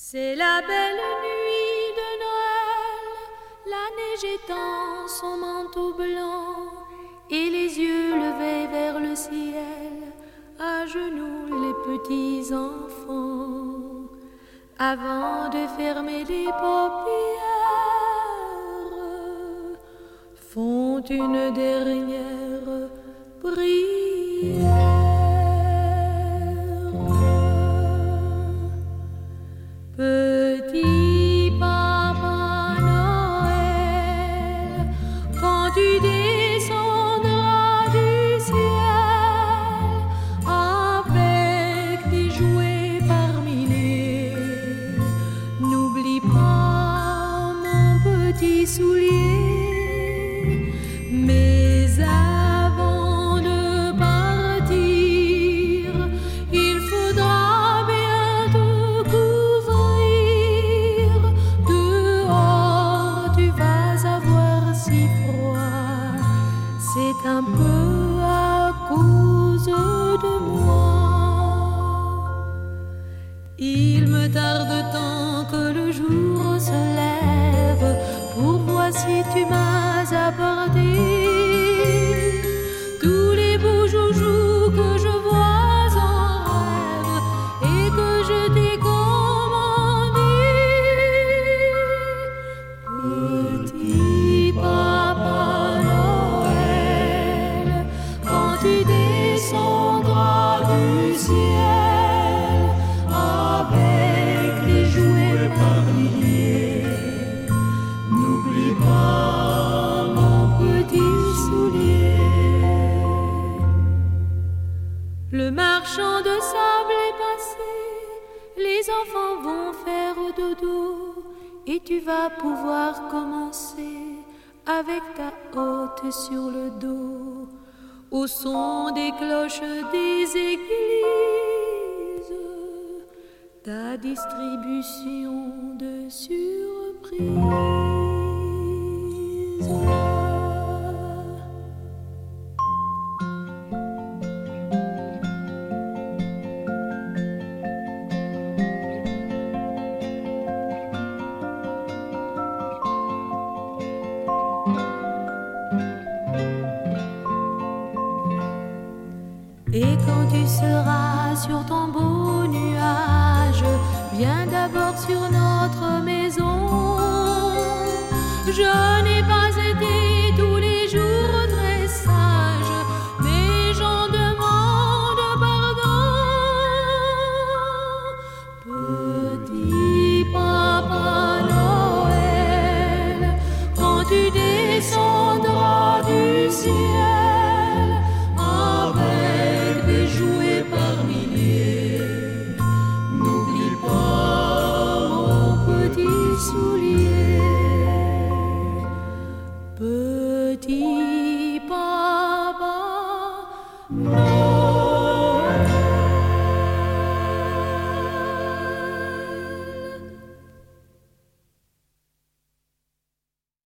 C'est la belle nuit de Noël, la neige étend son manteau blanc et les yeux levés vers le ciel, à genoux les petits enfants, avant de fermer les paupières, font une dernière prière. Petit Papa Noël, quand tu descendras du ciel avec des jouets par milliers, n'oublie pas mon petit soulier. Mais avant de partir, il faudra bien te couvrir. Dehors, tu vas avoir si froid. C'est un peu à cause de moi. Il me tarde tant que le jour se lève pour voir si tu m'as apporté tous les beaux joujoux que je vois en rêve et que je t'ai commandés. Petit Papa Noël, quand tu descendras du ciel avec les jouets par milliers, n'oublie pas mon petit soulier. Le marchand de sable est passé, les enfants vont faire dodo et tu vas pouvoir commencer avec ta hotte sur le dos, au son des cloches des églises, ta distribution de surprises. Et quand tu seras sur ton beau nuage, viens d'abord sur notre maison. Je